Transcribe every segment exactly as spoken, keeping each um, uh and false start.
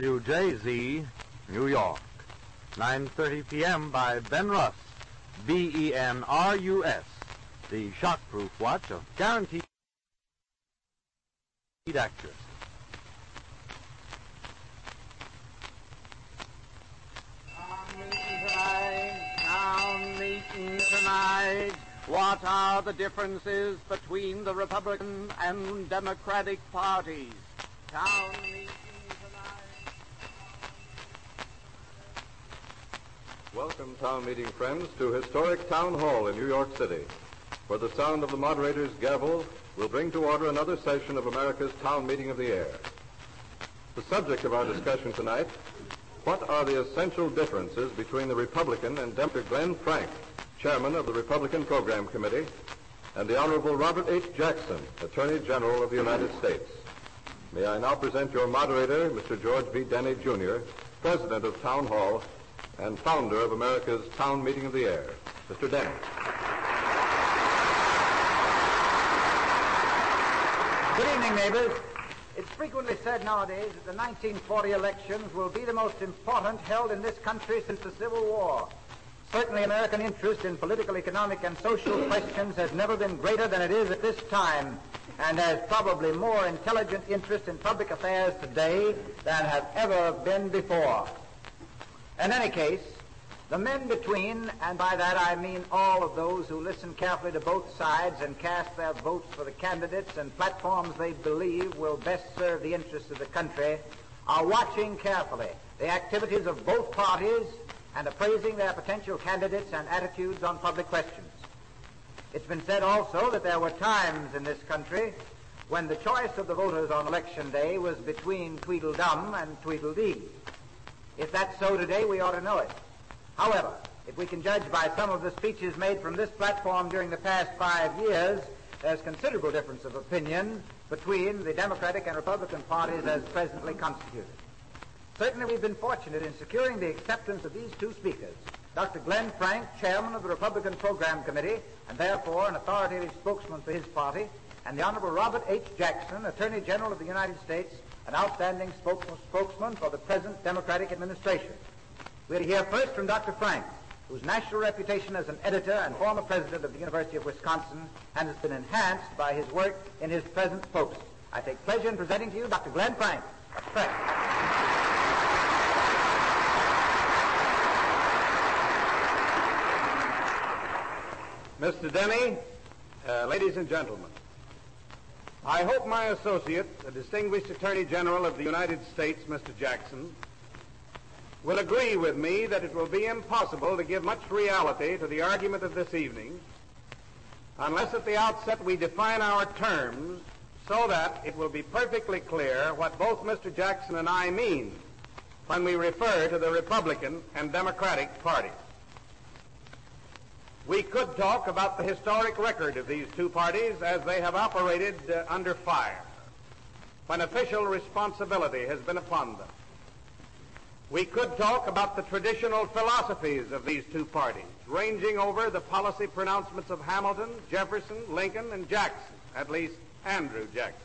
W J Z, New York. nine thirty p.m. by Ben Russ, B E N R U S, the shockproof watch of guaranteed accuracy. Town meeting tonight, town meeting tonight. What are the differences between the Republican and Democratic parties? Town meeting tonight. Welcome, town meeting friends, to historic Town Hall in New York City, where the sound of the moderator's gavel will bring to order another session of America's Town Meeting of the Air. The subject of our discussion tonight: what are the essential differences between the Republican and Democrat Glenn Frank, Chairman of the Republican Program Committee, and the Honorable Robert H. Jackson, Attorney General of the United States. May I now present your moderator, Mister George B. Denny, Junior, President of Town Hall and founder of America's Town Meeting of the Air. Mister Denny. Good evening, neighbors. It's frequently said nowadays that the nineteen forty elections will be the most important held in this country since the Civil War. Certainly, American interest in political, economic, and social questions has never been greater than it is at this time, and has probably more intelligent interest in public affairs today than has ever been before. In any case, the men between, and by that I mean all of those who listen carefully to both sides and cast their votes for the candidates and platforms they believe will best serve the interests of the country, are watching carefully the activities of both parties and appraising their potential candidates and attitudes on public questions. It's been said also that there were times in this country when the choice of the voters on election day was between Tweedledum and Tweedledee. If that's so today, we ought to know it. However, if we can judge by some of the speeches made from this platform during the past five years, there's considerable difference of opinion between the Democratic and Republican parties as presently constituted. Certainly, we've been fortunate in securing the acceptance of these two speakers, Doctor Glenn Frank, Chairman of the Republican Program Committee, and therefore an authoritative spokesman for his party, and the Honorable Robert H. Jackson, Attorney General of the United States, an outstanding spokesman for the present Democratic administration. We're to hear first from Doctor Frank, whose national reputation as an editor and former president of the University of Wisconsin has been enhanced by his work in his present post. I take pleasure in presenting to you Doctor Glenn Frank. Doctor Frank. Mister Denny, uh, ladies and gentlemen, I hope my associate, the distinguished Attorney General of the United States, Mister Jackson, will agree with me that it will be impossible to give much reality to the argument of this evening unless at the outset we define our terms so that it will be perfectly clear what both Mister Jackson and I mean when we refer to the Republican and Democratic parties. We could talk about the historic record of these two parties as they have operated uh, under fire, when official responsibility has been upon them. We could talk about the traditional philosophies of these two parties, ranging over the policy pronouncements of Hamilton, Jefferson, Lincoln, and Jackson, at least Andrew Jackson.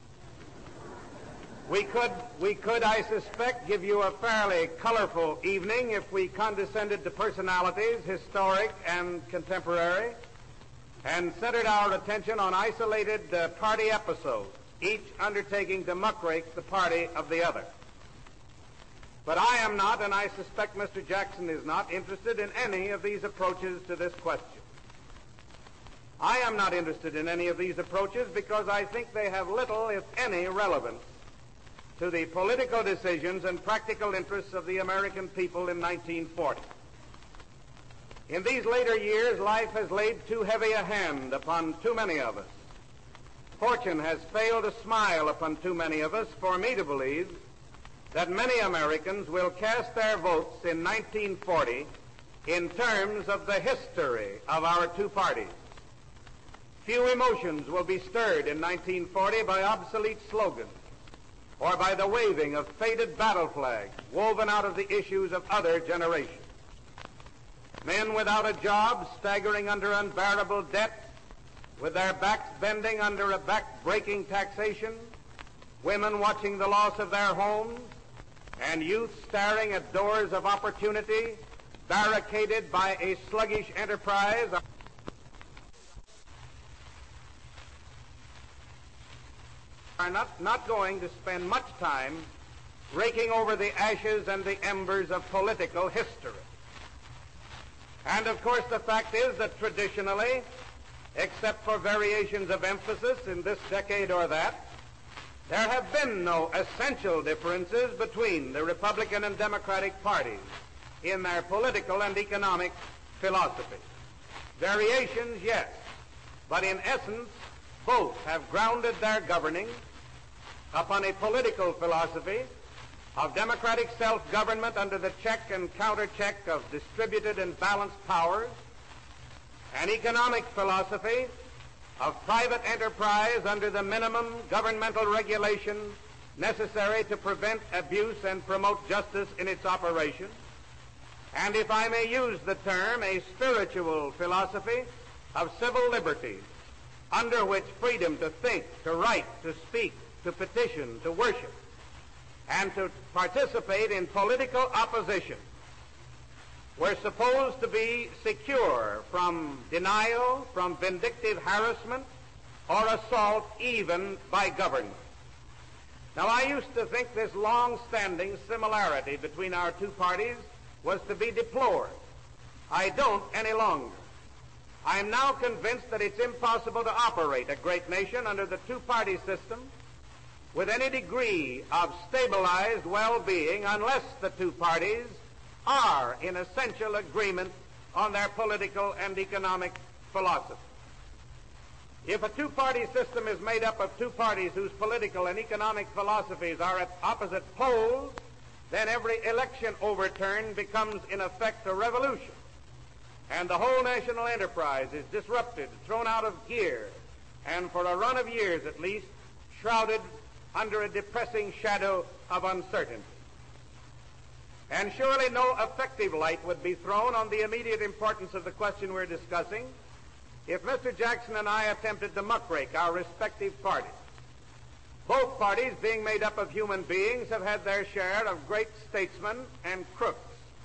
We could, we could, I suspect, give you a fairly colorful evening if we condescended to personalities, historic and contemporary, and centered our attention on isolated uh, party episodes, each undertaking to muckrake the party of the other. But I am not, and I suspect Mister Jackson is not, interested in any of these approaches to this question. I am not interested in any of these approaches because I think they have little, if any, relevance to the political decisions and practical interests of the American people in nineteen forty. In these later years, life has laid too heavy a hand upon too many of us. Fortune has failed to smile upon too many of us for me to believe that many Americans will cast their votes in nineteen forty in terms of the history of our two parties. Few emotions will be stirred in nineteen forty by obsolete slogans or by the waving of faded battle flags woven out of the issues of other generations. Men without a job, staggering under unbearable debt, with their backs bending under a back-breaking taxation, women watching the loss of their homes, and youth staring at doors of opportunity barricaded by a sluggish enterprise are not, not going to spend much time raking over the ashes and the embers of political history. And of course the fact is that traditionally, except for variations of emphasis in this decade or that, there have been no essential differences between the Republican and Democratic parties in their political and economic philosophy. Variations, yes, but in essence, both have grounded their governing upon a political philosophy of democratic self-government under the check and counter-check of distributed and balanced powers, an economic philosophy of private enterprise under the minimum governmental regulation necessary to prevent abuse and promote justice in its operation, and if I may use the term, a spiritual philosophy of civil liberties under which freedom to think, to write, to speak, to petition, to worship, and to participate in political opposition were supposed to be secure from denial, from vindictive harassment, or assault even by government. Now, I used to think this long-standing similarity between our two parties was to be deplored. I don't any longer. I am now convinced that it's impossible to operate a great nation under the two-party system with any degree of stabilized well-being unless the two parties are in essential agreement on their political and economic philosophy. If a two-party system is made up of two parties whose political and economic philosophies are at opposite poles, then every election overturn becomes in effect a revolution, and the whole national enterprise is disrupted, thrown out of gear, and for a run of years at least, shrouded under a depressing shadow of uncertainty. And surely no effective light would be thrown on the immediate importance of the question we're discussing if Mister Jackson and I attempted to muckrake our respective parties. Both parties, being made up of human beings, have had their share of great statesmen and crooks.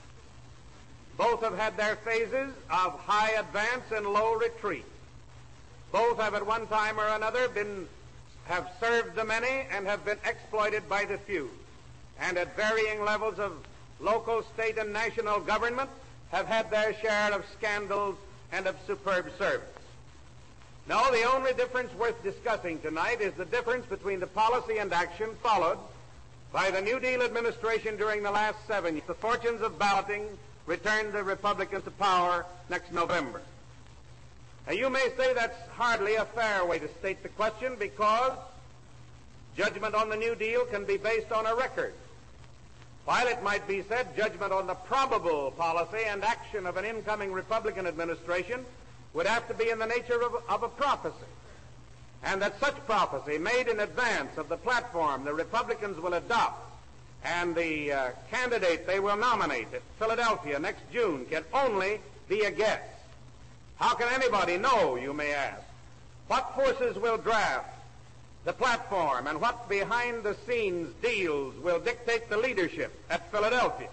Both have had their phases of high advance and low retreat. Both have at one time or another been have served the many and have been exploited by the few, and at varying levels of local, state, and national government have had their share of scandals and of superb service. No, the only difference worth discussing tonight is the difference between the policy and action followed by the New Deal administration during the last seven years. The fortunes of balloting returned the Republicans to power next November. Now, you may say that's hardly a fair way to state the question, because judgment on the New Deal can be based on a record, while it might be said judgment on the probable policy and action of an incoming Republican administration would have to be in the nature of, of a prophecy, and that such prophecy made in advance of the platform the Republicans will adopt and the uh, candidate they will nominate at Philadelphia next June can only be a guess. How can anybody know, you may ask, what forces will draft the platform and what behind-the-scenes deals will dictate the leadership at Philadelphia?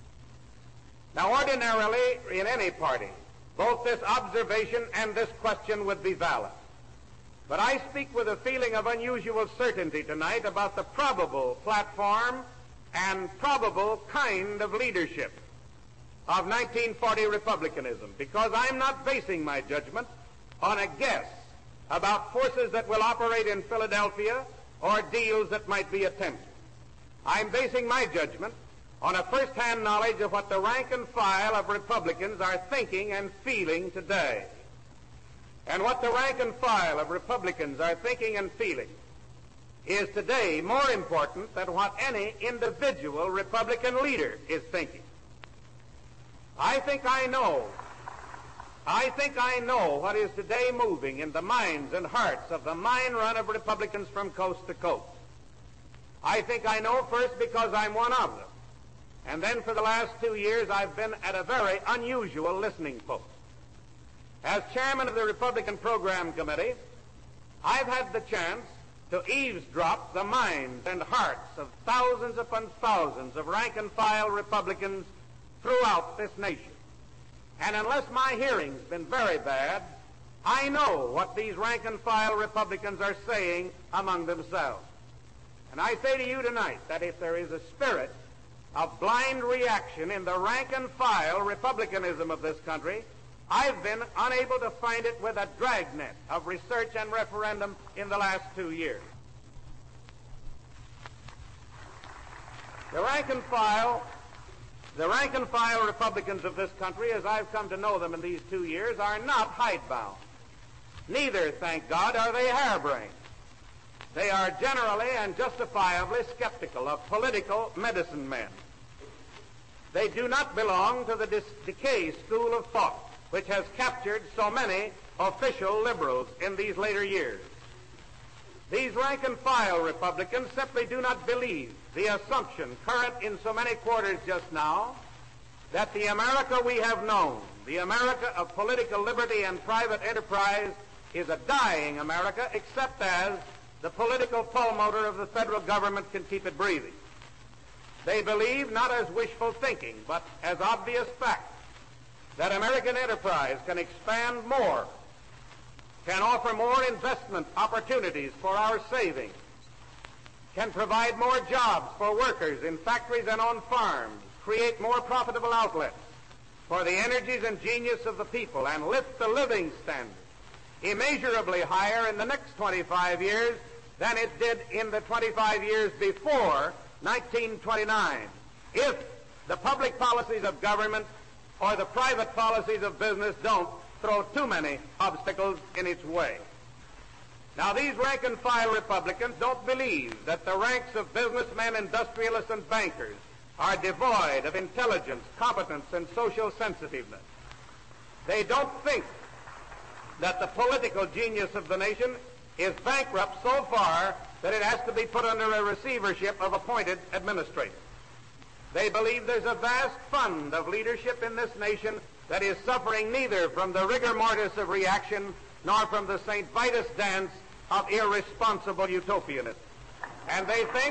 Now, ordinarily, in any party, both this observation and this question would be valid. But I speak with a feeling of unusual certainty tonight about the probable platform and probable kind of leadership of nineteen forty Republicanism, because I'm not basing my judgment on a guess about forces that will operate in Philadelphia or deals that might be attempted. I'm basing my judgment on a first-hand knowledge of what the rank and file of Republicans are thinking and feeling today. And what the rank and file of Republicans are thinking and feeling is today more important than what any individual Republican leader is thinking. I think I know, I think I know what is today moving in the minds and hearts of the mine run of Republicans from coast to coast. I think I know first because I'm one of them. And then for the last two years, I've been at a very unusual listening post. As chairman of the Republican Program Committee, I've had the chance to eavesdrop the minds and hearts of thousands upon thousands of rank-and-file Republicans throughout this nation. And unless my hearing's been very bad, I know what these rank-and-file Republicans are saying among themselves. And I say to you tonight that if there is a spirit of blind reaction in the rank-and-file Republicanism of this country, I've been unable to find it with a dragnet of research and referendum in the last two years. The rank-and-file, the rank-and-file Republicans of this country, as I've come to know them in these two years, are not hidebound. Neither, thank God, are they harebrained. They are generally and justifiably skeptical of political medicine men. They do not belong to the dis- decay school of thought, which has captured so many official liberals in these later years. These rank-and-file Republicans simply do not believe the assumption current in so many quarters just now that the America we have known, the America of political liberty and private enterprise, is a dying America, except as the political pulmotor of the federal government can keep it breathing. They believe, not as wishful thinking, but as obvious fact, that American enterprise can expand more, can offer more investment opportunities for our savings, can provide more jobs for workers in factories and on farms, create more profitable outlets for the energies and genius of the people, and lift the living standard immeasurably higher in the next twenty-five years than it did in the twenty-five years before nineteen twenty-nine, if the public policies of government or the private policies of business don't throw too many obstacles in its way. Now, these rank-and-file Republicans don't believe that the ranks of businessmen, industrialists, and bankers are devoid of intelligence, competence, and social sensitiveness. They don't think that the political genius of the nation is bankrupt so far that it has to be put under a receivership of appointed administrators. They believe there's a vast fund of leadership in this nation that is suffering neither from the rigor mortis of reaction nor from the Saint Vitus dance of irresponsible utopianism. And they think,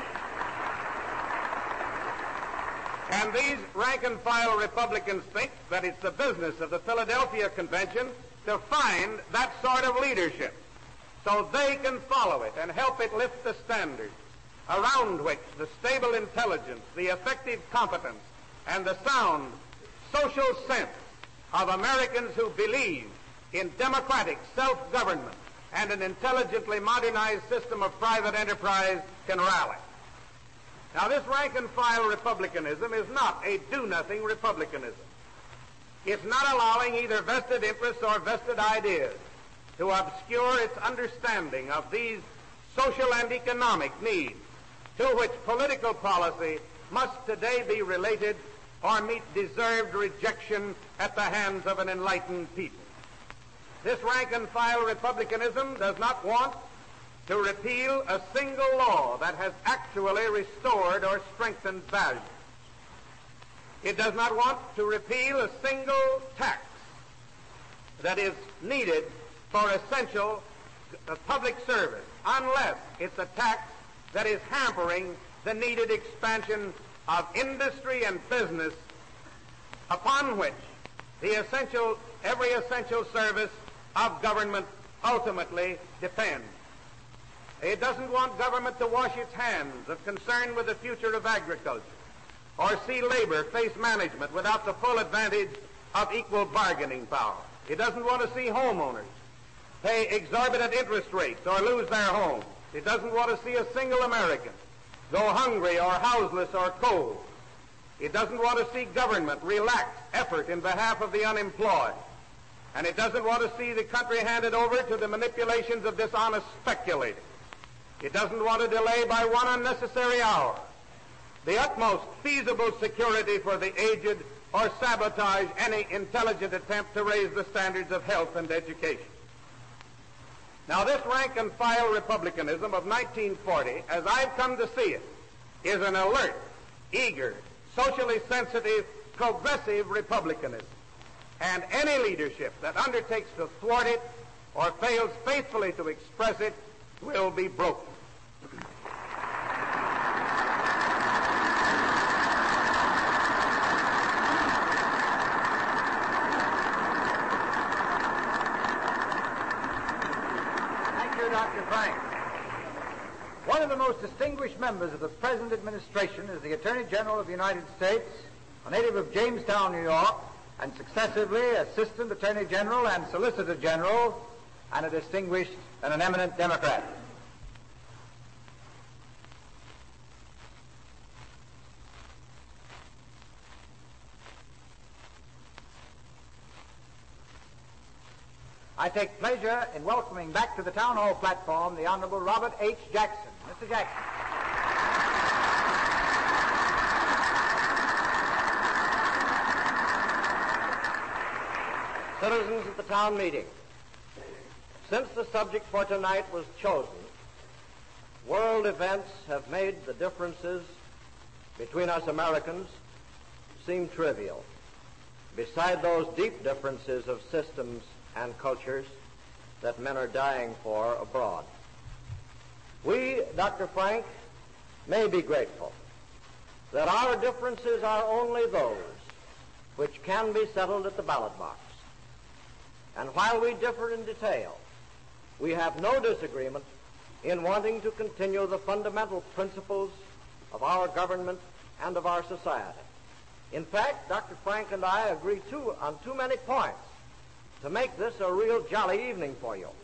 and these rank-and-file Republicans think that it's the business of the Philadelphia Convention to find that sort of leadership so they can follow it and help it lift the standard around which the stable intelligence, the effective competence, and the sound social sense of Americans who believe in democratic self-government and an intelligently modernized system of private enterprise can rally. Now, this rank-and-file republicanism is not a do-nothing republicanism. It's not allowing either vested interests or vested ideas to obscure its understanding of these social and economic needs to which political policy must today be related or meet deserved rejection at the hands of an enlightened people. This rank-and-file republicanism does not want to repeal a single law that has actually restored or strengthened value. It does not want to repeal a single tax that is needed for essential uh, public service, unless it's a tax that is hampering the needed expansion of industry and business upon which the essential, every essential service of government ultimately depends. It doesn't want government to wash its hands of concern with the future of agriculture or see labor face management without the full advantage of equal bargaining power. It doesn't want to see homeowners pay exorbitant interest rates or lose their homes. It doesn't want to see a single American go hungry or houseless or cold. It doesn't want to see government relax effort in behalf of the unemployed. And it doesn't want to see the country handed over to the manipulations of dishonest speculators. It doesn't want to delay by one unnecessary hour the utmost feasible security for the aged or sabotage any intelligent attempt to raise the standards of health and education. Now, this rank-and-file republicanism of nineteen forty, as I've come to see it, is an alert, eager, socially sensitive, progressive republicanism. And any leadership that undertakes to thwart it or fails faithfully to express it will be broken. Frank. One of the most distinguished members of the present administration is the Attorney General of the United States, a native of Jamestown, New York, and successively Assistant Attorney General and Solicitor General, and a distinguished and an eminent Democrat. I take pleasure in welcoming back to the Town Hall platform the Honorable Robert H. Jackson. Mister Jackson. Citizens of the town meeting, since the subject for tonight was chosen, world events have made the differences between us Americans seem trivial, beside those deep differences of systems and cultures that men are dying for abroad. We, Doctor Frank, may be grateful that our differences are only those which can be settled at the ballot box. And while we differ in detail, we have no disagreement in wanting to continue the fundamental principles of our government and of our society. In fact, Doctor Frank and I agree too on too many points to make this a real jolly evening for you.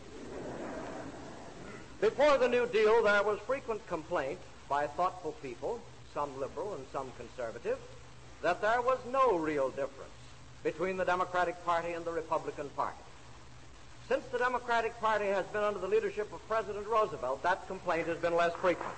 Before the New Deal, there was frequent complaint by thoughtful people, some liberal and some conservative, that there was no real difference between the Democratic Party and the Republican Party. Since the Democratic Party has been under the leadership of President Roosevelt, that complaint has been less frequent.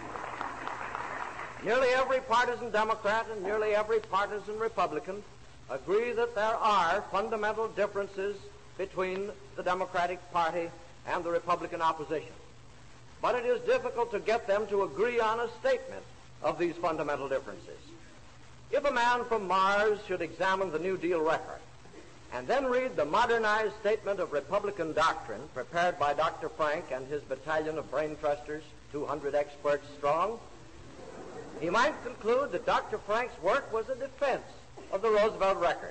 Nearly every partisan Democrat and nearly every partisan Republican agree that there are fundamental differences between the Democratic Party and the Republican opposition. But it is difficult to get them to agree on a statement of these fundamental differences. If a man from Mars should examine the New Deal record and then read the modernized statement of Republican doctrine prepared by Doctor Frank and his battalion of brain trusters, two hundred experts strong, he might conclude that Doctor Frank's work was a defense of the Roosevelt record.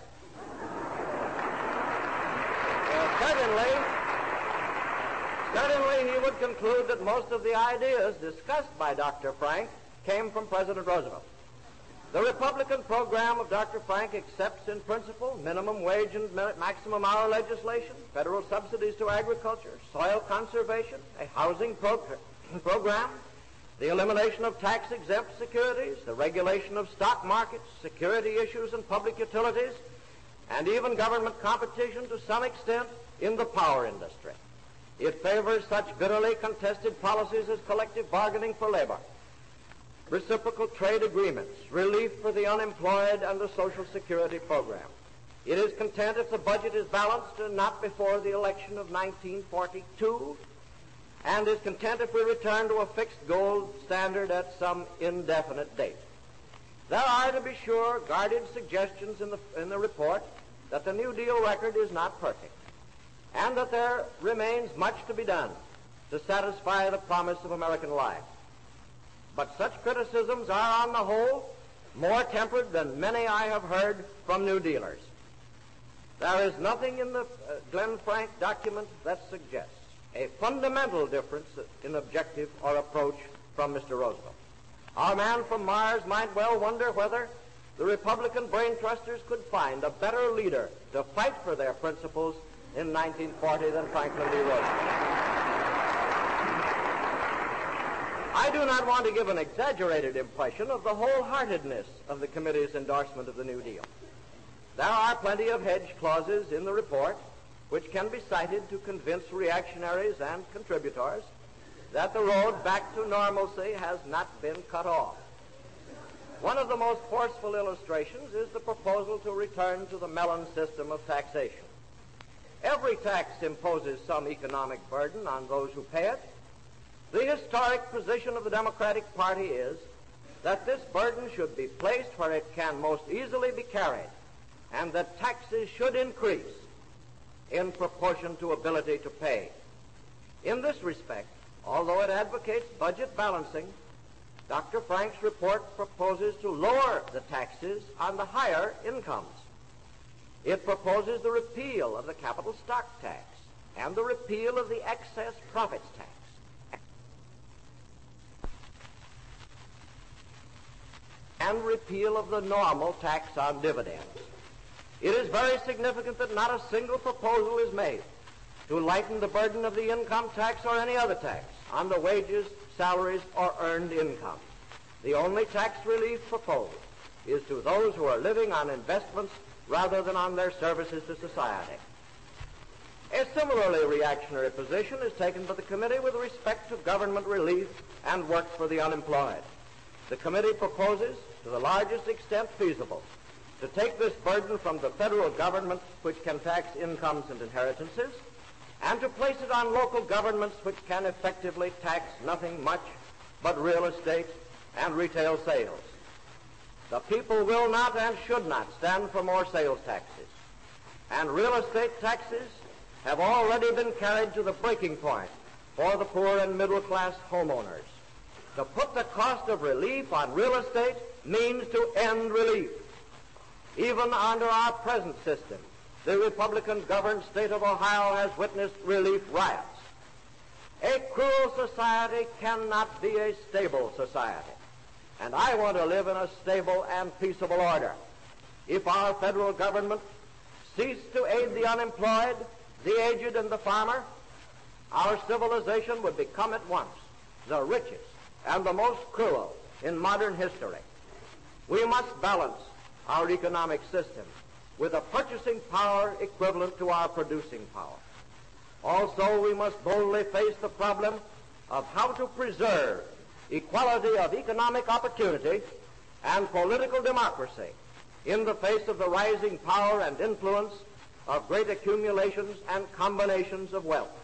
Uh, certainly, certainly he would conclude that most of the ideas discussed by Doctor Frank came from President Roosevelt. The Republican program of Doctor Frank accepts in principle minimum wage and maximum hour legislation, federal subsidies to agriculture, soil conservation, a housing pro- program, the elimination of tax-exempt securities, the regulation of stock markets, security issues and public utilities, and even government competition to some extent in the power industry. It favors such bitterly contested policies as collective bargaining for labor, reciprocal trade agreements, relief for the unemployed, and the Social Security program. It is content if the budget is balanced and not before the election of nineteen forty-two, and is content if we return to a fixed gold standard at some indefinite date. There are, to be sure, guarded suggestions in the, in the report that the New Deal record is not perfect, and that there remains much to be done to satisfy the promise of American life. But such criticisms are, on the whole, more tempered than many I have heard from New Dealers. There is nothing in the uh, Glenn Frank document that suggests a fundamental difference in objective or approach from Mister Roosevelt. Our man from Mars might well wonder whether the Republican brain trusters could find a better leader to fight for their principles in nineteen forty than Franklin D. Roosevelt. I do not want to give an exaggerated impression of the wholeheartedness of the committee's endorsement of the New Deal. There are plenty of hedge clauses in the report which can be cited to convince reactionaries and contributors that the road back to normalcy has not been cut off. One of the most forceful illustrations is the proposal to return to the Mellon system of taxation. Every tax imposes some economic burden on those who pay it. The historic position of the Democratic Party is that this burden should be placed where it can most easily be carried, and that taxes should increase in proportion to ability to pay. In this respect, although it advocates budget balancing, Doctor Frank's report proposes to lower the taxes on the higher incomes. It proposes the repeal of the capital stock tax and the repeal of the excess profits tax. and repeal of the normal tax on dividends. It is very significant that not a single proposal is made to lighten the burden of the income tax or any other tax on the wages, salaries, or earned income. The only tax relief proposed is to those who are living on investments rather than on their services to society. A similarly reactionary position is taken by the committee with respect to government relief and work for the unemployed. The committee proposes, to the largest extent feasible, to take this burden from the federal government, which can tax incomes and inheritances, and to place it on local governments, which can effectively tax nothing much but real estate and retail sales. The people will not and should not stand for more sales taxes, and real estate taxes have already been carried to the breaking point for the poor and middle-class homeowners. To put the cost of relief on real estate means to end relief. Even under our present system, the Republican-governed state of Ohio has witnessed relief riots. A cruel society cannot be a stable society, and I want to live in a stable and peaceable order. If our federal government ceased to aid the unemployed, the aged, and the farmer, our civilization would become at once the richest and the most cruel in modern history. We must balance our economic system with a purchasing power equivalent to our producing power. Also, we must boldly face the problem of how to preserve equality of economic opportunity and political democracy in the face of the rising power and influence of great accumulations and combinations of wealth.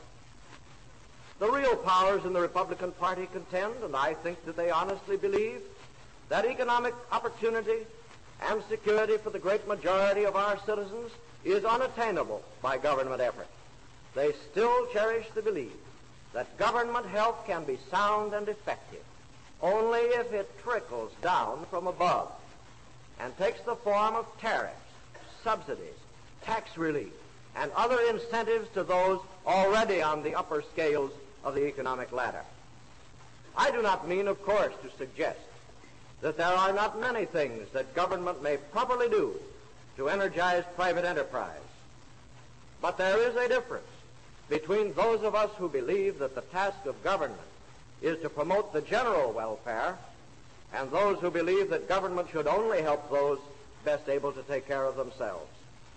The real powers in the Republican Party contend, and I think that they honestly believe, that economic opportunity and security for the great majority of our citizens is unattainable by government effort. They still cherish the belief that government help can be sound and effective only if it trickles down from above and takes the form of tariffs, subsidies, tax relief, and other incentives to those already on the upper scales of the economic ladder. I do not mean, of course, to suggest that there are not many things that government may properly do to energize private enterprise. But there is a difference between those of us who believe that the task of government is to promote the general welfare and those who believe that government should only help those best able to take care of themselves.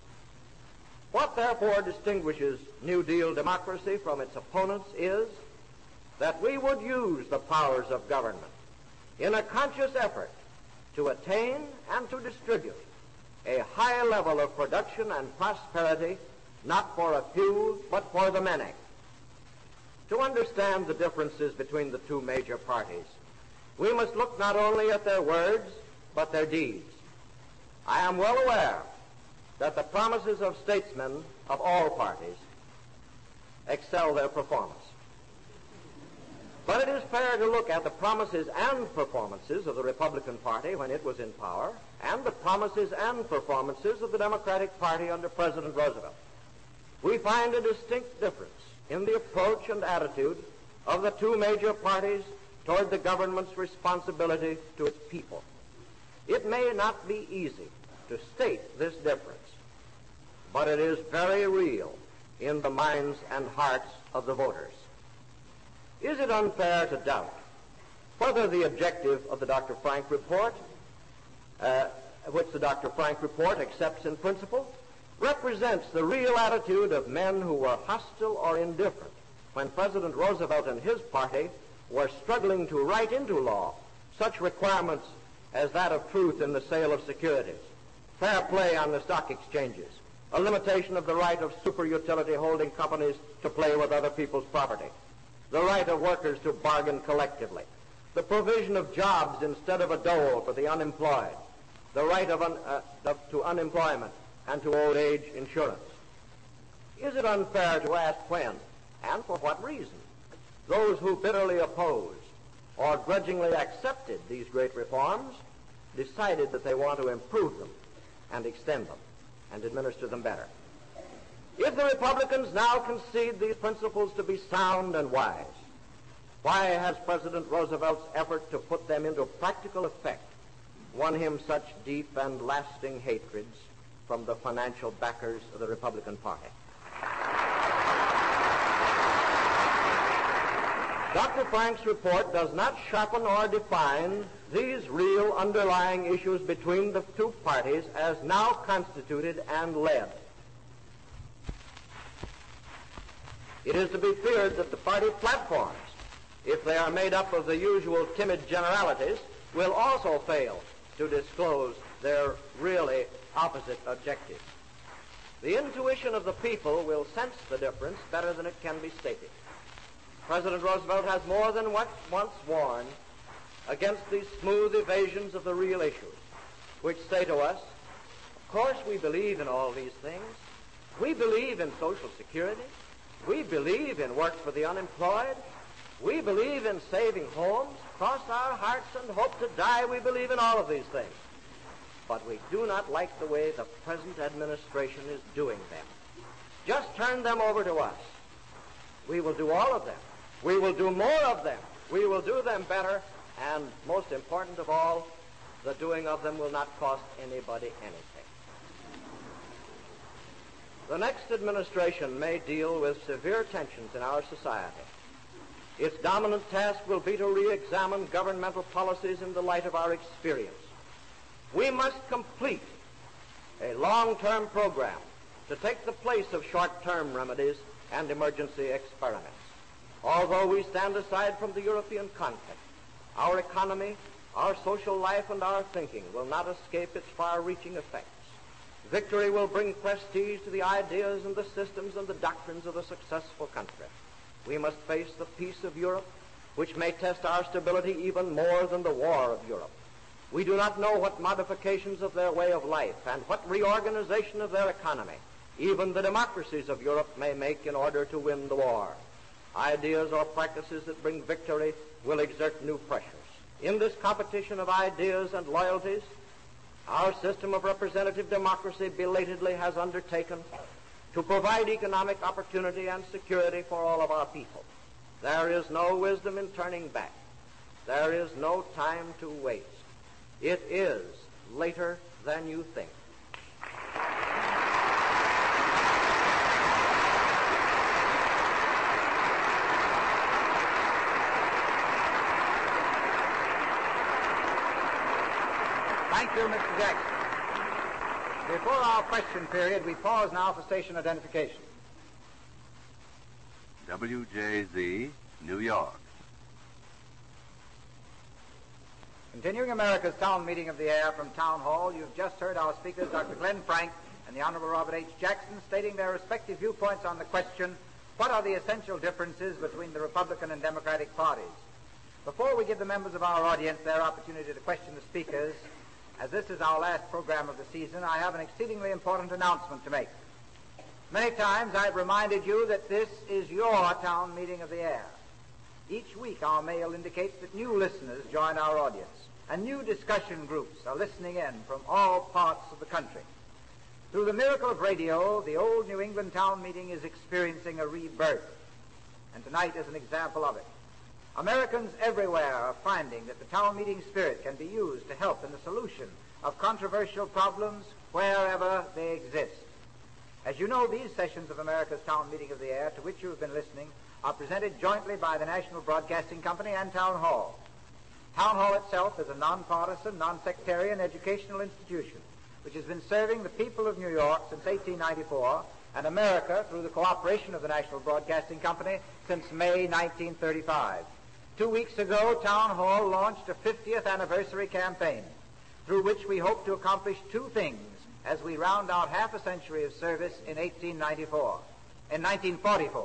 What therefore distinguishes New Deal democracy from its opponents is that we would use the powers of government in a conscious effort to attain and to distribute a high level of production and prosperity, not for a few, but for the many. To understand the differences between the two major parties, we must look not only at their words, but their deeds. I am well aware that the promises of statesmen of all parties excel their performance. But it is fair to look at the promises and performances of the Republican Party when it was in power and the promises and performances of the Democratic Party under President Roosevelt. We find a distinct difference in the approach and attitude of the two major parties toward the government's responsibility to its people. It may not be easy to state this difference, but it is very real in the minds and hearts of the voters. Is it unfair to doubt whether the objective of the Doctor Frank report, uh, which the Doctor Frank report accepts in principle, represents the real attitude of men who were hostile or indifferent when President Roosevelt and his party were struggling to write into law such requirements as that of truth in the sale of securities, fair play on the stock exchanges, a limitation of the right of super utility holding companies to play with other people's property, the right of workers to bargain collectively, the provision of jobs instead of a dole for the unemployed, the right of un, uh, to unemployment and to old age insurance. Is it unfair to ask when, and for what reason, those who bitterly opposed or grudgingly accepted these great reforms decided that they want to improve them and extend them and administer them better? If the Republicans now concede these principles to be sound and wise, why has President Roosevelt's effort to put them into practical effect won him such deep and lasting hatreds from the financial backers of the Republican Party. Doctor Frank's report does not sharpen or define these real underlying issues between the two parties as now constituted and led. It is to be feared that the party platforms, if they are made up of the usual timid generalities, will also fail to disclose their really opposite objectives. The intuition of the people will sense the difference better than it can be stated. President Roosevelt has more than once warned against these smooth evasions of the real issues, which say to us, of course we believe in all these things. We believe in Social Security. We believe in work for the unemployed. We believe in saving homes. Cross our hearts and hope to die. We believe in all of these things. But we do not like the way the present administration is doing them. Just turn them over to us. We will do all of them. We will do more of them. We will do them better. And most important of all, the doing of them will not cost anybody anything. The next administration may deal with severe tensions in our society. Its dominant task will be to re-examine governmental policies in the light of our experience. We must complete a long-term program to take the place of short-term remedies and emergency experiments. Although we stand aside from the European context, our economy, our social life, and our thinking will not escape its far-reaching effects. Victory will bring prestige to the ideas and the systems and the doctrines of a successful country. We must face the peace of Europe, which may test our stability even more than the war of Europe. We do not know what modifications of their way of life and what reorganization of their economy even the democracies of Europe may make in order to win the war. Ideas or practices that bring victory will exert new pressures. In this competition of ideas and loyalties, our system of representative democracy belatedly has undertaken to provide economic opportunity and security for all of our people. There is no wisdom in turning back. There is no time to waste. It is later than you think. Thank you, Mister Jackson. Before our question period, we pause now for station identification. W J Z, New York. Continuing America's Town Meeting of the Air from Town Hall, you've just heard our speakers, Doctor Glenn Frank and the Honorable Robert H. Jackson, stating their respective viewpoints on the question, what are the essential differences between the Republican and Democratic parties? Before we give the members of our audience their opportunity to question the speakers, as this is our last program of the season, I have an exceedingly important announcement to make. Many times I've reminded you that this is your Town Meeting of the Air. Each week our mail indicates that new listeners join our audience, and new discussion groups are listening in from all parts of the country. Through the miracle of radio, the old New England Town Meeting is experiencing a rebirth, and tonight is an example of it. Americans everywhere are finding that the town meeting spirit can be used to help in the solution of controversial problems wherever they exist. As you know, these sessions of America's Town Meeting of the Air, to which you have been listening, are presented jointly by the National Broadcasting Company and Town Hall. Town Hall itself is a nonpartisan, non-sectarian educational institution which has been serving the people of New York since eighteen ninety-four and America through the cooperation of the National Broadcasting Company since May nineteen thirty-five. Two weeks ago, Town Hall launched a fiftieth anniversary campaign through which we hope to accomplish two things as we round out half a century of service in eighteen ninety-four, in nineteen forty-four.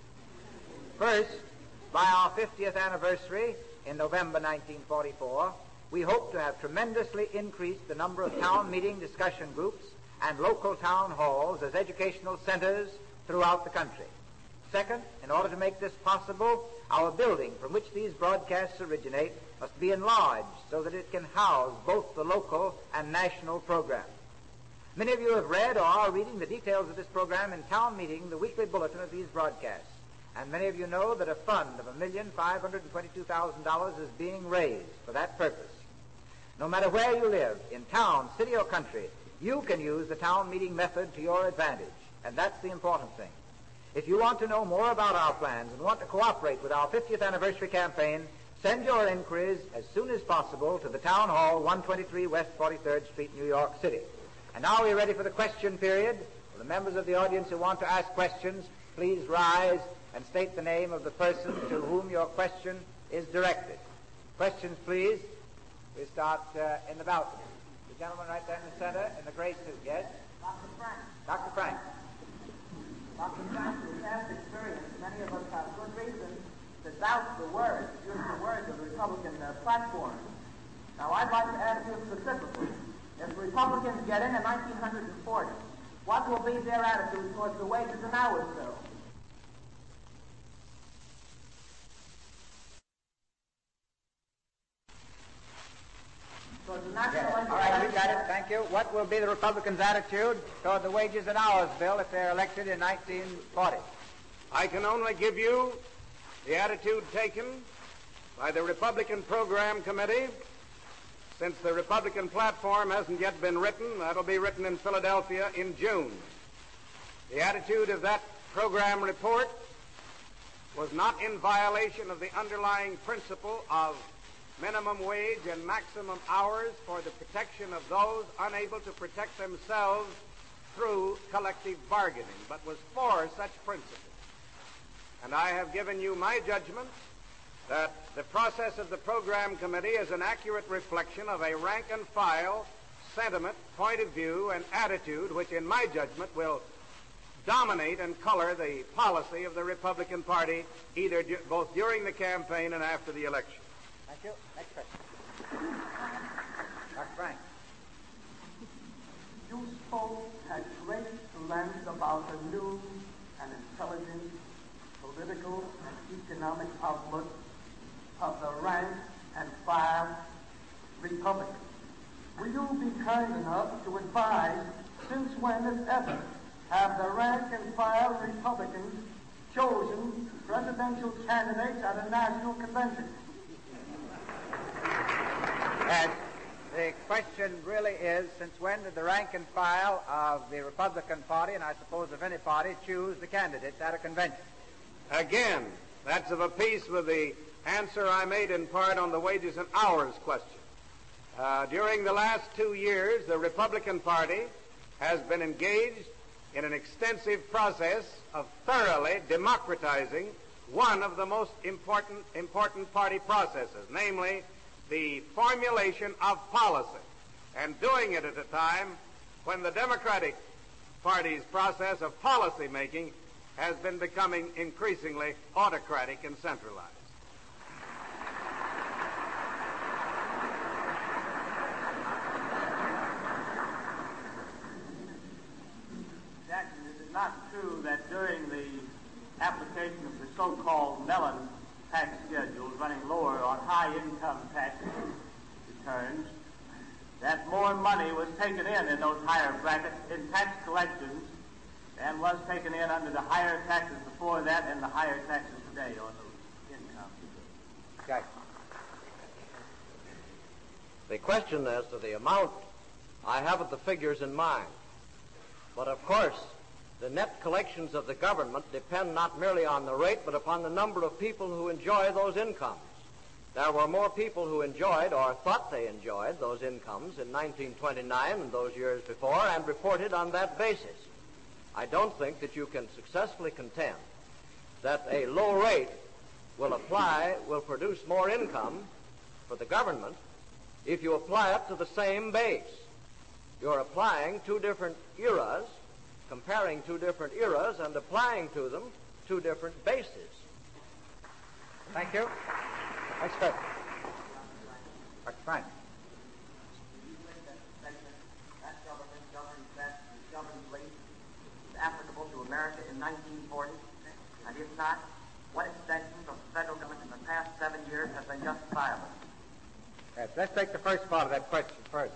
First, by our fiftieth anniversary in November nineteen forty-four, we hope to have tremendously increased the number of town meeting discussion groups and local town halls as educational centers throughout the country. Second, in order to make this possible, our building from which these broadcasts originate must be enlarged so that it can house both the local and national programs. Many of you have read or are reading the details of this program in Town Meeting, the weekly bulletin of these broadcasts. And many of you know that a fund of one million five hundred twenty-two thousand dollars is being raised for that purpose. No matter where you live, in town, city, or country, you can use the town meeting method to your advantage, and that's the important thing. If you want to know more about our plans and want to cooperate with our fiftieth anniversary campaign, send your inquiries as soon as possible to the Town Hall, one twenty-three West forty-third Street, New York City. And now we're ready for the question period. For the members of the audience who want to ask questions, please rise and state the name of the person to whom your question is directed. Questions, please. We start uh, in the balcony. The gentleman right there in the center in the gray suit, yes? Doctor Frank. Doctor Frank. Doctor Frank, in past experience, many of us have good reason to doubt the words, use the words of the Republican uh, platform. Now, I'd like to ask you specifically, if the Republicans get in in nineteen forty, what will be their attitude towards the wages and hours bill? Towards the national Yes. All right, we got it. Thank you. What will be the Republicans' attitude toward the wages and hours bill if they're elected in nineteen forty? I can only give you the attitude taken by the Republican Program Committee. Since the Republican platform hasn't yet been written, that'll be written in Philadelphia in June. The attitude of that program report was not in violation of the underlying principle of minimum wage and maximum hours for the protection of those unable to protect themselves through collective bargaining, but was for such principles. And I have given you my judgment that the process of the program committee is an accurate reflection of a rank-and-file sentiment, point of view, and attitude which, in my judgment, will dominate and color the policy of the Republican Party either du- both during the campaign and after the election. Thank you. Next question. Doctor Frank. You spoke at great length about the new and intelligent political and economic outlook of the rank and file Republicans. Will you be kind enough to advise since when, if ever, have the rank and file Republicans chosen presidential candidates at a national convention? Yes. The question really is, since when did the rank and file of the Republican Party, and I suppose of any party, choose the candidates at a convention? Again, that's of a piece with the answer I made in part on the wages and hours question. Uh, during the last two years, the Republican Party has been engaged in an extensive process of thoroughly democratizing one of the most important, important party processes, namely the formulation of policy, and doing it at a time when the Democratic Party's process of policy making has been becoming increasingly autocratic and centralized. Jackson, is it not true that during the application of the so-called Mellon tax schedules running lower on high-income tax returns, that more money was taken in in those higher brackets in tax collections than was taken in under the higher taxes before that and the higher taxes today on those incomes? Okay. The question as to the amount, I haven't the figures in mind. But of course, the net collections of the government depend not merely on the rate, but upon the number of people who enjoy those incomes. There were more people who enjoyed or thought they enjoyed those incomes in nineteen twenty-nine and those years before, and reported on that basis. I don't think that you can successfully contend that a low rate will apply, will produce more income for the government if you apply it to the same base. You're applying two different eras, comparing two different eras, and applying to them two different bases. Thank you. Next question. Doctor Frank. That government governs that governs rate is applicable to America in nineteen forty, and if not, what extensions of the federal government in the past seven years have been justifiable? Yes, let's take the first part of that question first.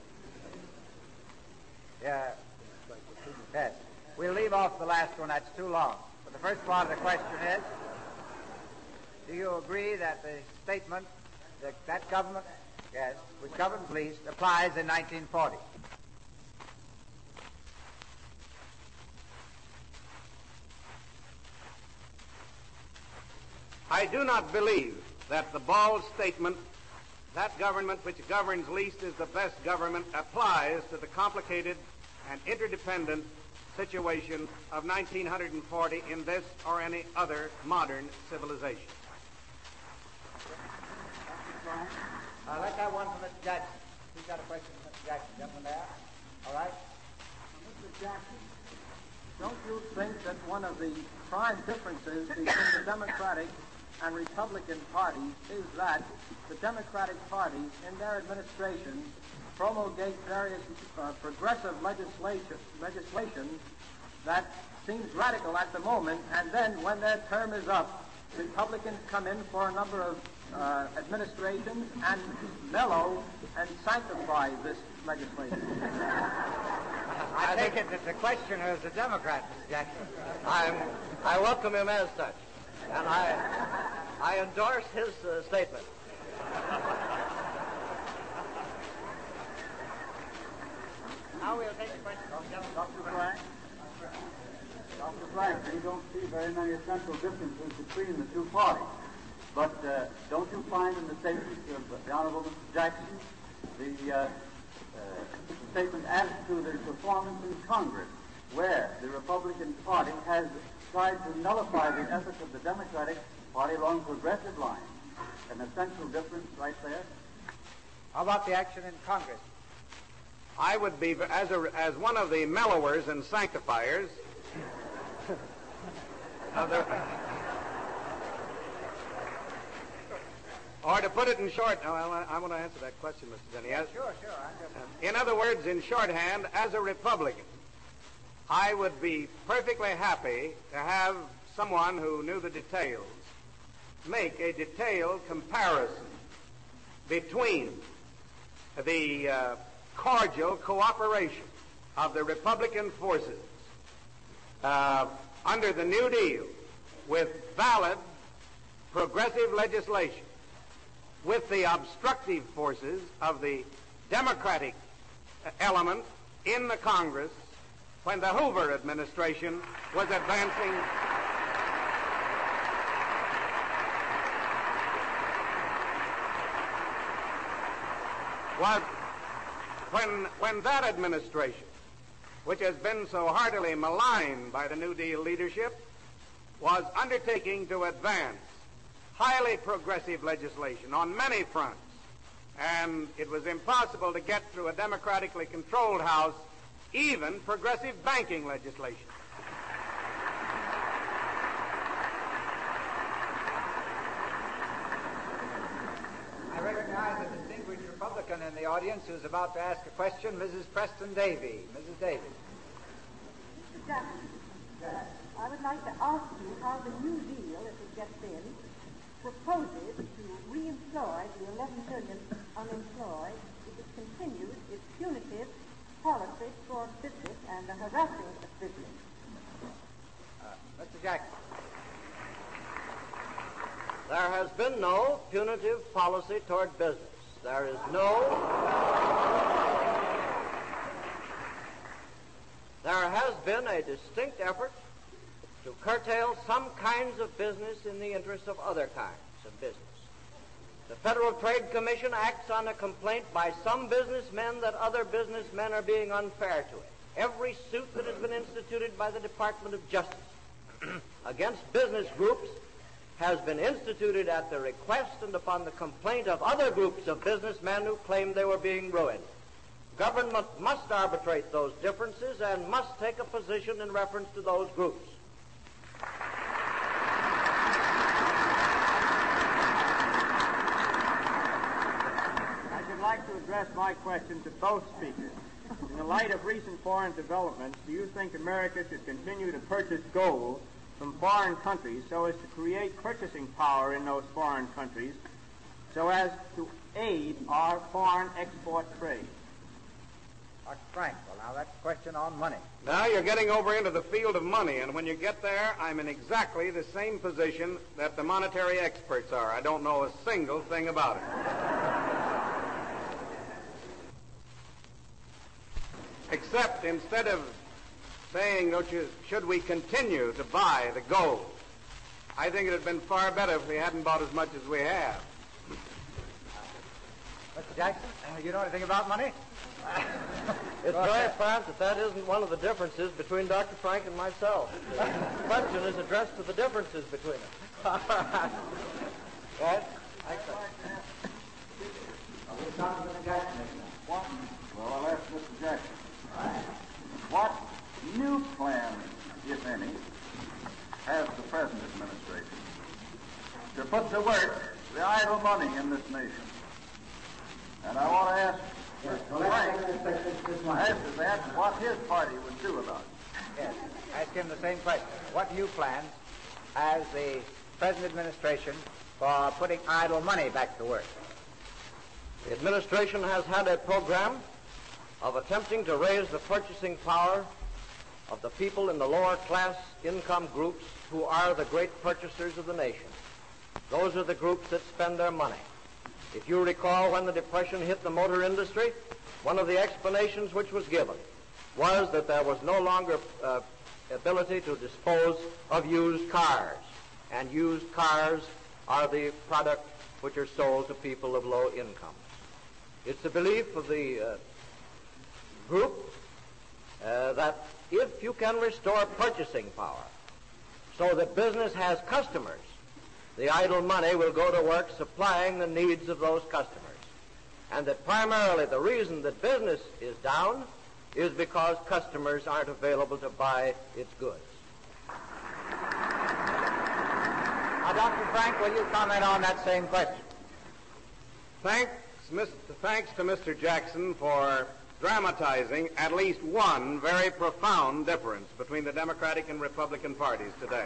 Yeah. Yes. We'll leave off the last one. That's too long. But the first part of the question is, do you agree that the statement that that government Yes, which governs least, applies in nineteen forty. I do not believe that the bald statement, that government which governs least is the best government, applies to the complicated and interdependent situation of nineteen forty in this or any other modern civilization. Uh, let's have one from Mister Jackson. He's got a question for Mister Jackson. Gentleman there. All right. Mister Jackson, don't you think that one of the prime differences between the Democratic and Republican parties is that the Democratic parties, in their administrations, promulgate various uh, progressive legislation, legislation that seems radical at the moment, and then when their term is up, Republicans come in for a number of uh, administrations and mellow and sanctify this legislation. I take it that the questioner is a Democrat, Mister Jackson. I'm, I welcome him as such, and I, I endorse his uh, statement. Now we'll take the question. Doctor Frank, Doctor Frank, you don't see very many essential differences between the two parties. But uh, don't you find in the statement of the Honorable Mister Jackson the, uh, uh, the statement as to the performance in Congress, where the Republican Party has tried to nullify the efforts of the Democratic Party along progressive lines? An essential difference right there. How about the action in Congress? I would be, as, a, as one of the mellowers and sanctifiers of the, or to put it in short, oh, I, I want to answer that question, Mister Denny. Yeah, sure, sure. I'm just... In other words, in shorthand, as a Republican, I would be perfectly happy to have someone who knew the details make a detailed comparison between the uh, cordial cooperation of the Republican forces uh, under the New Deal with valid progressive legislation with the obstructive forces of the Democratic element in the Congress when the Hoover administration was advancing was when when that administration, which has been so heartily maligned by the New Deal leadership, was undertaking to advance highly progressive legislation on many fronts, and it was impossible to get through a democratically controlled House even progressive banking legislation. I recognize a distinguished Republican in the audience who's about to ask a question, Missus Preston Davy. Missus Davy. Mister Jackson, yes. I would like to ask you how the New Deal, if it gets in, proposes to re-employ the eleven million unemployed if it continues its punitive policy toward business and the harassing of business. Uh, Mister Jackson. There has been no punitive policy toward business. There is no... There has been a distinct effort to curtail some kinds of business in the interest of other kinds of business. The Federal Trade Commission acts on a complaint by some businessmen that other businessmen are being unfair to it. Every suit that has been instituted by the Department of Justice against business groups has been instituted at the request and upon the complaint of other groups of businessmen who claimed they were being ruined. Government must arbitrate those differences and must take a position in reference to those groups. I should like to address my question to both speakers. In the light of recent foreign developments, do you think America should continue to purchase gold from foreign countries so as to create purchasing power in those foreign countries so as to aid our foreign export trade? Doctor Frank, well, now that's a question on money. Now you're getting over into the field of money, and when you get there, I'm in exactly the same position that the monetary experts are. I don't know a single thing about it. Except instead of saying, don't you, should we continue to buy the gold, I think it had been far better if we hadn't bought as much as we have. Mister Jackson, uh, you know anything about money? It's very apparent that that isn't one of the differences between Doctor Frank and myself. The question is addressed to the differences between us. Right? What? Well, I'll ask Mister Jackson. What new plan, if any, has the present administration to put to work the idle money in this nation? And I want to ask Mister Frank, after that, what his party would do about it. Yes, ask him the same question. What new plans has the present administration for putting idle money back to work? The administration has had a program of attempting to raise the purchasing power of the people in the lower class income groups who are the great purchasers of the nation. Those are the groups that spend their money. If you recall, when the Depression hit the motor industry, one of the explanations which was given was that there was no longer uh, ability to dispose of used cars, and used cars are the product which are sold to people of low incomes. It's the belief of the uh, group uh, that if you can restore purchasing power so that business has customers, the idle money will go to work supplying the needs of those customers. And that primarily the reason that business is down is because customers aren't available to buy its goods. Now, Doctor Frank, will you comment on that same question? Thanks, Mister Thanks to Mister Jackson for dramatizing at least one very profound difference between the Democratic and Republican parties today.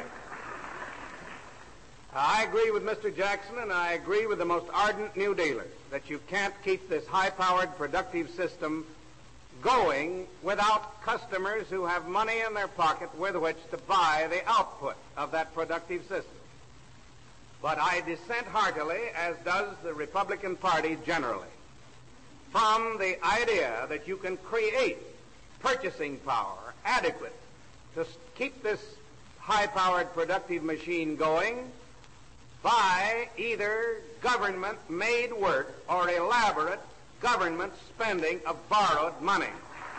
I agree with Mister Jackson, and I agree with the most ardent New Dealers that you can't keep this high-powered productive system going without customers who have money in their pocket with which to buy the output of that productive system. But I dissent heartily, as does the Republican Party generally, from the idea that you can create purchasing power adequate to keep this high-powered productive machine going by either government-made work or elaborate government spending of borrowed money.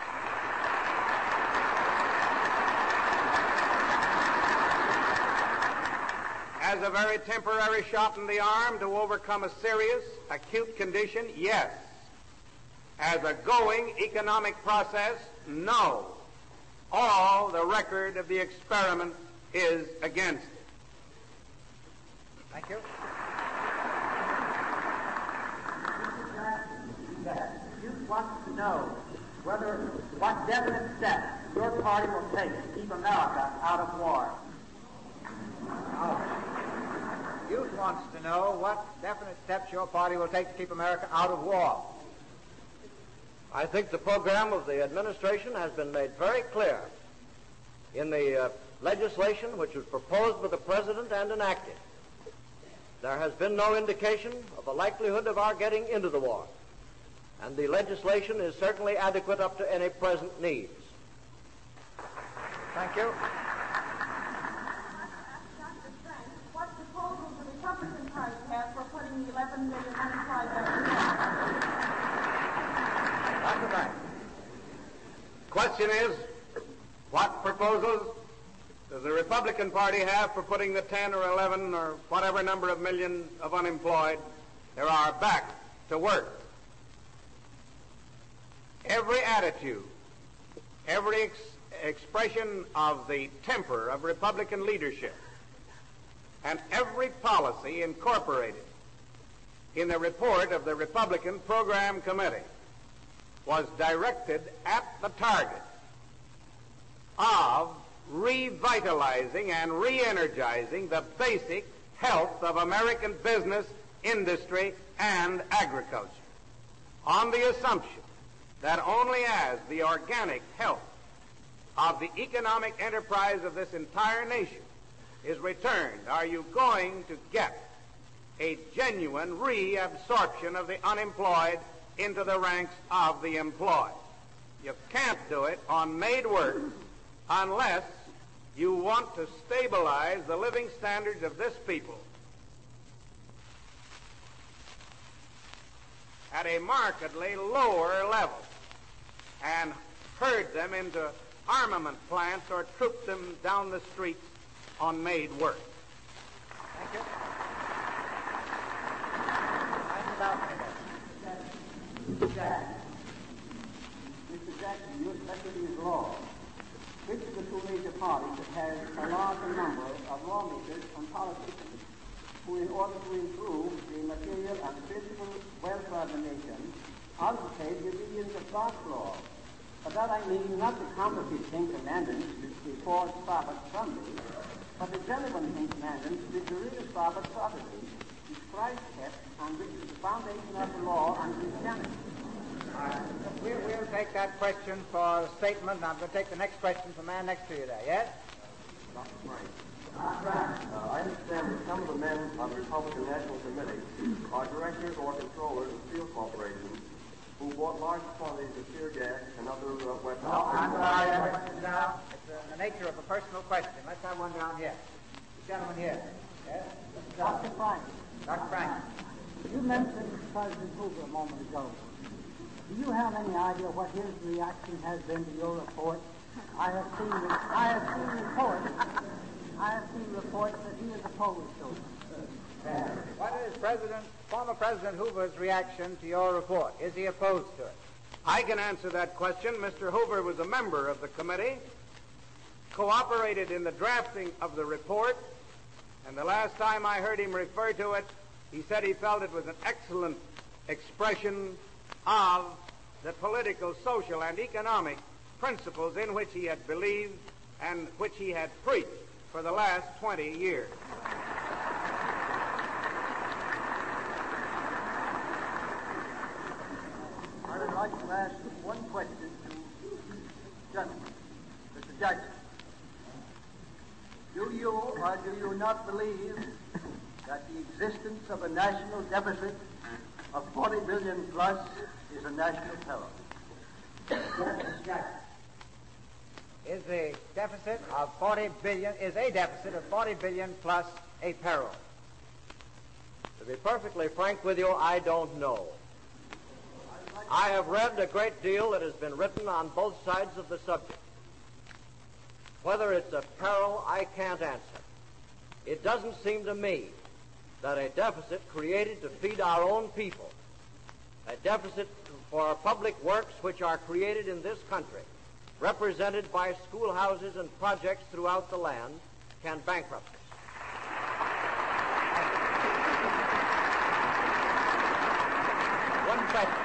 As a very temporary shot in the arm to overcome a serious, acute condition, yes. As a going economic process, no. All the record of the experiment is against it. Thank you. You want to know whether what definite steps your party will take to keep America out of war. Youth wants to know what definite steps your party will take to keep America out of war. I think the program of the administration has been made very clear in the uh, legislation which was proposed by the President and enacted. There has been no indication of a likelihood of our getting into the war, and the legislation is certainly adequate up to any present needs. Thank you. Doctor Frank, what proposals the Republican Party has for putting the eleven million unemployed back to work? Doctor Frank. Question is, what proposals does the Republican Party have for putting the ten or eleven or whatever number of million of unemployed there are back to work? Every attitude, every ex- expression of the temper of Republican leadership, and every policy incorporated in the report of the Republican Program Committee was directed at the target of revitalizing and re-energizing the basic health of American business, industry, and agriculture, on the assumption that only as the organic health of the economic enterprise of this entire nation is returned are you going to get a genuine reabsorption of the unemployed into the ranks of the employed. You can't do it on made work unless you want to stabilize the living standards of this people at a markedly lower level and herd them into armament plants or troop them down the streets on made work. Thank you. Mister Jackson. Mister Jackson, your specialty is law. Which of the two major parties that has a larger number of lawmakers and politicians who, in order to improve the material and physical welfare of the nation, advocate the obedience of God's law? By that I mean not the counterfeit Ten Commandments which the fourth Sabbath Sunday, but the genuine Ten Commandments which the real Sabbath Saturday, which Christ kept and which is the foundation of the law and Christianity. Uh, we'll, we'll take that question for a statement. I'm going to take the next question from the man next to you there, yes? Uh, I understand that some of the men on the Republican National Committee are directors or controllers of steel corporations who bought large quantities of tear gas and other uh, weapons. No, I'm sorry, that question's now. It's uh, the nature of a personal question. Let's have one down here. The gentleman here. Yes? Doctor Frank. Doctor Frank. You mentioned President Hoover a moment ago. Do you have any idea what his reaction has been to your report? I have seen, I have seen reports. I have seen reports that he is opposed to it. What is President, former President Hoover's reaction to your report? Is he opposed to it? I can answer that question. Mister Hoover was a member of the committee, cooperated in the drafting of the report, and the last time I heard him refer to it, he said he felt it was an excellent expression of the political, social, and economic principles in which he had believed and which he had preached for the last twenty years. I would like to ask one question to gentlemen. Mister Jackson, do you or do you not believe that the existence of a national deficit of forty billion plus is a national peril? Mister Jackson. Is the deficit of forty billion, is a deficit of forty billion plus a peril? To be perfectly frank with you, I don't know. I have read a great deal that has been written on both sides of the subject. Whether it's a peril, I can't answer. It doesn't seem to me that a deficit created to feed our own people, a deficit for public works which are created in this country, represented by schoolhouses and projects throughout the land, can bankrupt us. One question.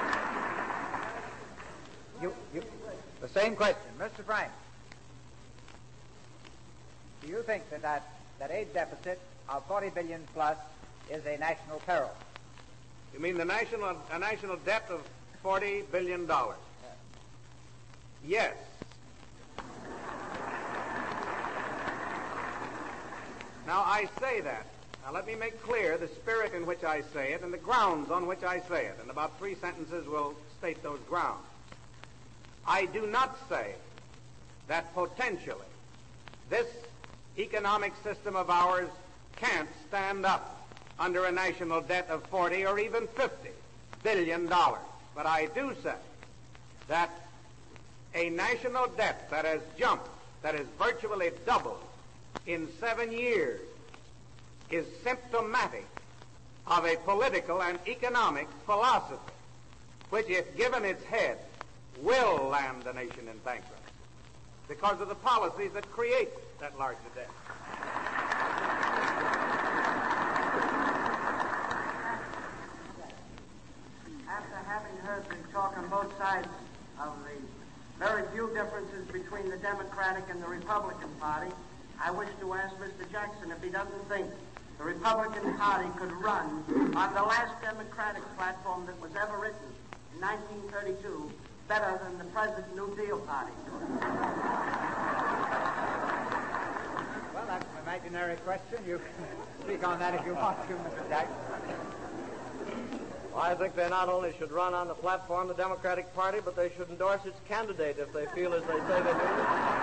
You, you, the same question. Mister Frank, do you think that, that that aid deficit of forty billion plus is a national peril? You mean the national a national debt of forty billion dollars? Yes. Now, I say that. Now, let me make clear the spirit in which I say it and the grounds on which I say it. And about three sentences will state those grounds. I do not say that potentially this economic system of ours can't stand up under a national debt of forty or even fifty billion dollars. But I do say that a national debt that has jumped, that has virtually doubled in seven years, is symptomatic of a political and economic philosophy which, if given its head, will land the nation in bankruptcy because of the policies that create that larger debt. After having heard the talk on both sides of the very few differences between the Democratic and the Republican Party, I wish to ask Mister Jackson if he doesn't think the Republican Party could run on the last Democratic platform that was ever written in nineteen thirty-two better than the present New Deal Party. Well, that's an imaginary question. You can speak on that if you want to, Mister Jackson. Well, I think they not only should run on the platform of the Democratic Party, but they should endorse its candidate if they feel as they say they do.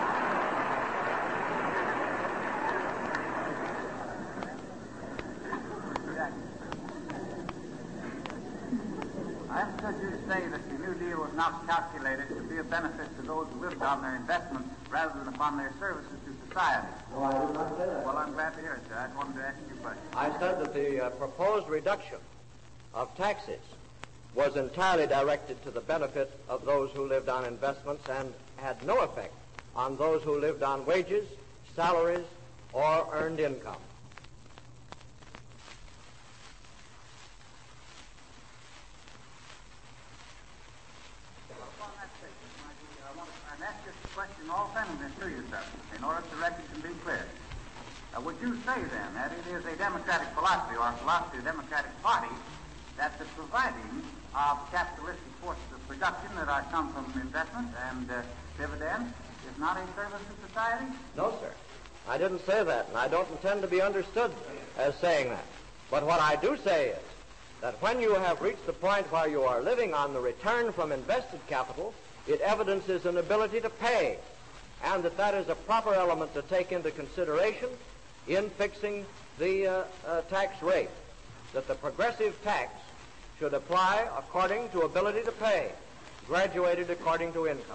I understood you to say that the New Deal was not calculated to be a benefit to those who lived on their investments rather than upon their services to society. No, I did not say that. Well, I'm glad to hear it, sir. I just wanted to ask you a question. I said that the uh, proposed reduction of taxes was entirely directed to the benefit of those who lived on investments and had no effect on those who lived on wages, salaries, or earned income. Upon that statement, my dear, I want to I've asked this question all friendliness to you, sir, in order that the record can be clear. Uh, would you say, then, that it is a democratic philosophy or a philosophy of the Democratic Party that the providing of capitalistic forces of production that are come from investment and uh, dividends is not a service to society? No, sir. I didn't say that, and I don't intend to be understood as saying that. But what I do say is that when you have reached the point where you are living on the return from invested capital, it evidences an ability to pay, and that that is a proper element to take into consideration in fixing the uh, uh, tax rate, that the progressive tax should apply according to ability to pay, graduated according to income.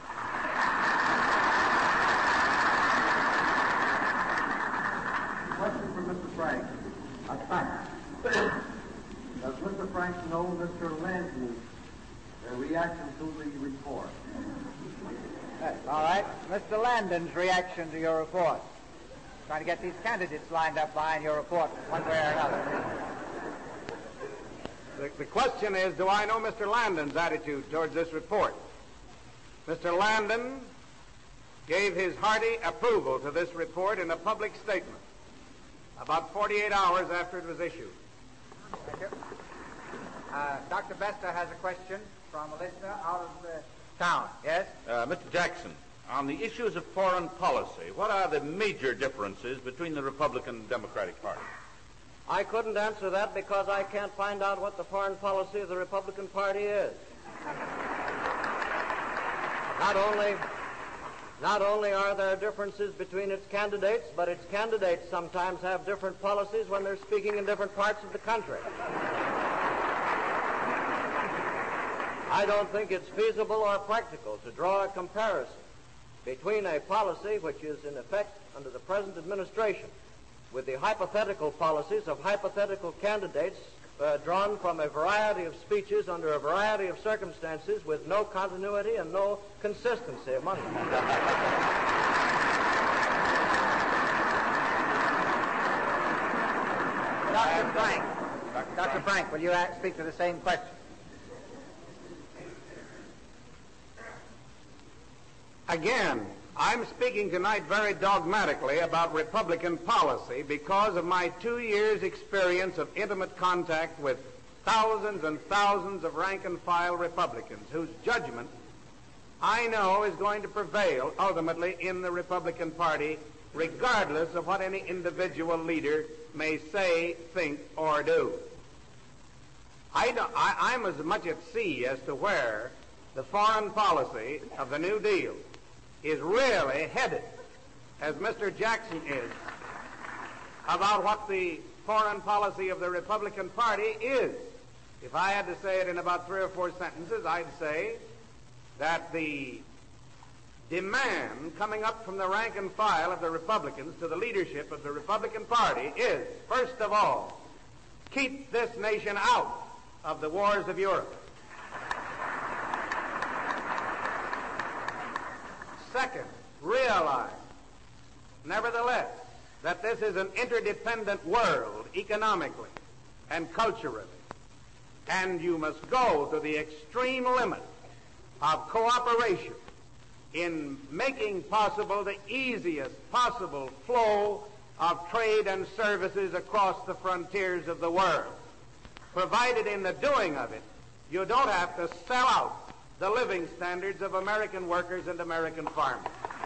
Question for Mister Frank. That's fine. Does Mister Frank know Mister Landon's uh, reaction to the report? Yes, all right. Mister Landon's reaction to your report. Trying to get these candidates lined up behind your report one way or another. The, the question is, do I know Mister Landon's attitude towards this report? Mister Landon gave his hearty approval to this report in a public statement about forty-eight hours after it was issued. Thank you. Uh, Doctor Bester has a question from a listener out of the town. Yes? Uh, Mister Jackson, on the issues of foreign policy, what are the major differences between the Republican and Democratic Party? I couldn't answer that because I can't find out what the foreign policy of the Republican Party is. Not only, not only are there differences between its candidates, but its candidates sometimes have different policies when they're speaking in different parts of the country. I don't think it's feasible or practical to draw a comparison between a policy which is in effect under the present administration with the hypothetical policies of hypothetical candidates uh, drawn from a variety of speeches under a variety of circumstances with no continuity and no consistency among them. Doctor Frank. Doctor Frank, will you uh, speak to the same question? Again, I'm speaking tonight very dogmatically about Republican policy because of my two years' experience of intimate contact with thousands and thousands of rank-and-file Republicans whose judgment I know is going to prevail ultimately in the Republican Party, regardless of what any individual leader may say, think, or do. I don't, I, I'm as much at sea as to where the foreign policy of the New Deal is really headed, as Mister Jackson is, about what the foreign policy of the Republican Party is. If I had to say it in about three or four sentences, I'd say that the demand coming up from the rank and file of the Republicans to the leadership of the Republican Party is, first of all, keep this nation out of the wars of Europe. Second, realize, nevertheless, that this is an interdependent world economically and culturally, and you must go to the extreme limit of cooperation in making possible the easiest possible flow of trade and services across the frontiers of the world, provided in the doing of it you don't have to sell out the living standards of American workers and American farmers.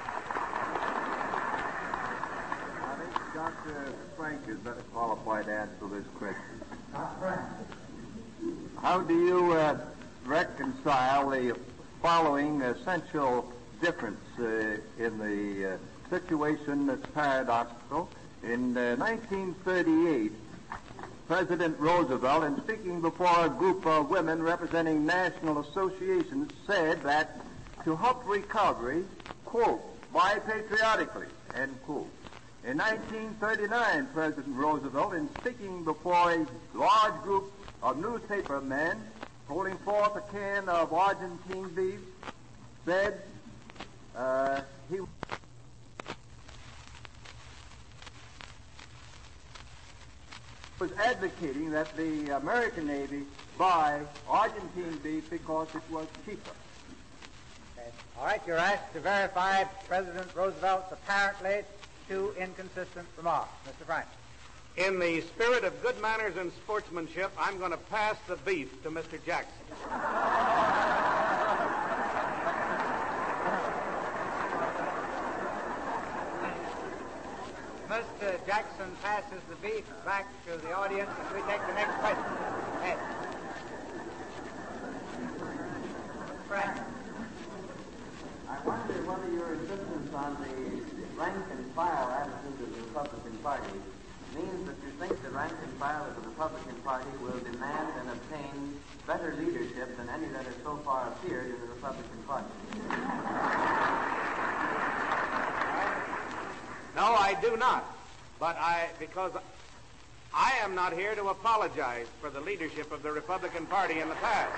I think Doctor Frank is better qualified to answer this question. Doctor Frank. how do you uh, reconcile the following essential difference uh, in the uh, situation that's paradoxical? In uh, nineteen thirty-eight, President Roosevelt, in speaking before a group of women representing national associations, said that to help recovery, quote, buy patriotically, end quote. In nineteen thirty-nine, President Roosevelt, in speaking before a large group of newspaper men holding forth a can of Argentine beef, said uh, he was advocating that the American Navy buy Argentine beef because it was cheaper. Okay. All right, you're asked to verify President Roosevelt's apparently two inconsistent remarks. Mister Frank. In the spirit of good manners and sportsmanship, I'm going to pass the beef to Mister Jackson. Mister Jackson passes the beef back to the audience as we take the next question. Ed. Frank. I wonder whether your insistence on the rank and file attitude of the Republican Party means that you think the rank and file of the Republican Party will demand and obtain better leadership than any that has so far appeared in the Republican Party. No, I do not. But I, because I am not here to apologize for the leadership of the Republican Party in the past.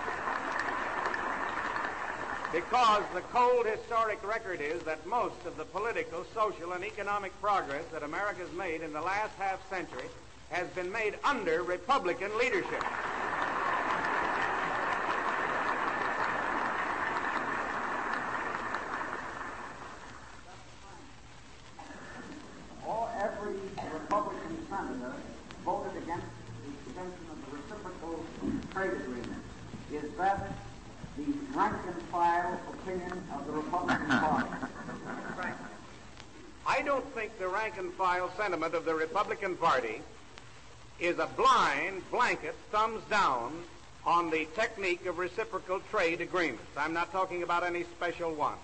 Because the cold historic record is that most of the political, social, and economic progress that America's made in the last half century has been made under Republican leadership. All every Republican senator voted against the extension of the reciprocal trade agreement. Is that the rank and file opinion of the Republican Party? I don't think the rank and file sentiment of the Republican Party is a blind blanket thumbs down on the technique of reciprocal trade agreements. I'm not talking about any special one.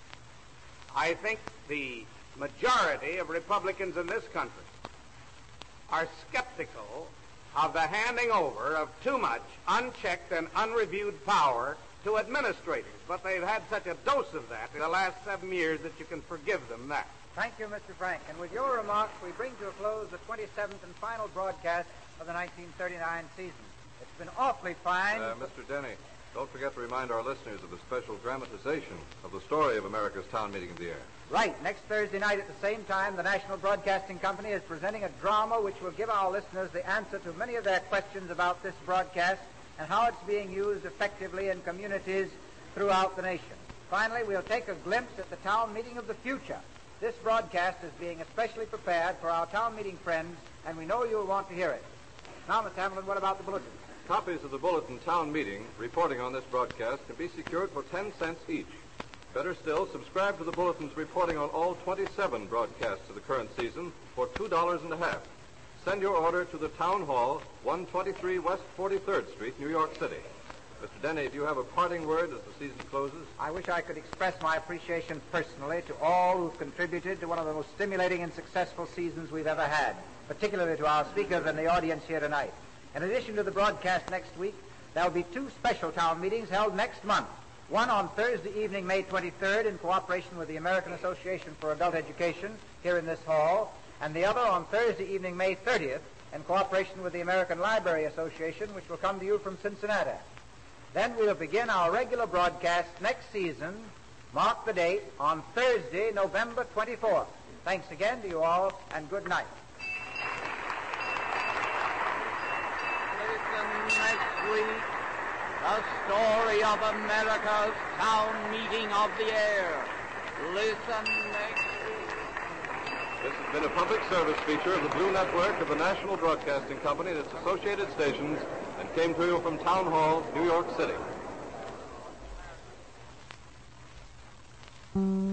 I think the majority of Republicans in this country are skeptical of the handing over of too much unchecked and unreviewed power to administrators, but they've had such a dose of that in the last seven years that you can forgive them that. Thank you, Mister Frank. And with your remarks, we bring to a close the twenty-seventh and final broadcast of the nineteen thirty-nine season. It's been awfully fine. Uh, Mister Denny, don't forget to remind our listeners of the special dramatization of the story of America's Town Meeting of the Air. Right. Next Thursday night at the same time, the National Broadcasting Company is presenting a drama which will give our listeners the answer to many of their questions about this broadcast and how it's being used effectively in communities throughout the nation. Finally, we'll take a glimpse at the town meeting of the future. This broadcast is being especially prepared for our town meeting friends, and we know you'll want to hear it. Now, Mister Hamlin, what about the bulletin? Copies of the Bulletin Town Meeting reporting on this broadcast can be secured for ten cents each. Better still, subscribe to the bulletins reporting on all twenty-seven broadcasts of the current season for two dollars and a half. Send your order to the Town Hall, one twenty-three West forty-third Street, New York City. Mister Denny, do you have a parting word as the season closes? I wish I could express my appreciation personally to all who've contributed to one of the most stimulating and successful seasons we've ever had, particularly to our speakers and the audience here tonight. In addition to the broadcast next week, there will be two special town meetings held next month. One on Thursday evening, May twenty-third, in cooperation with the American Association for Adult Education here in this hall, and the other on Thursday evening, May thirtieth, in cooperation with the American Library Association, which will come to you from Cincinnati. Then we'll begin our regular broadcast next season, mark the date, on Thursday, November twenty-fourth. Thanks again to you all, and good night. Listen next week, the story of America's Town Meeting of the Air. Listen next week. This has been a public service feature of the Blue Network of the National Broadcasting Company and its associated stations, and came to you from Town Hall, New York City.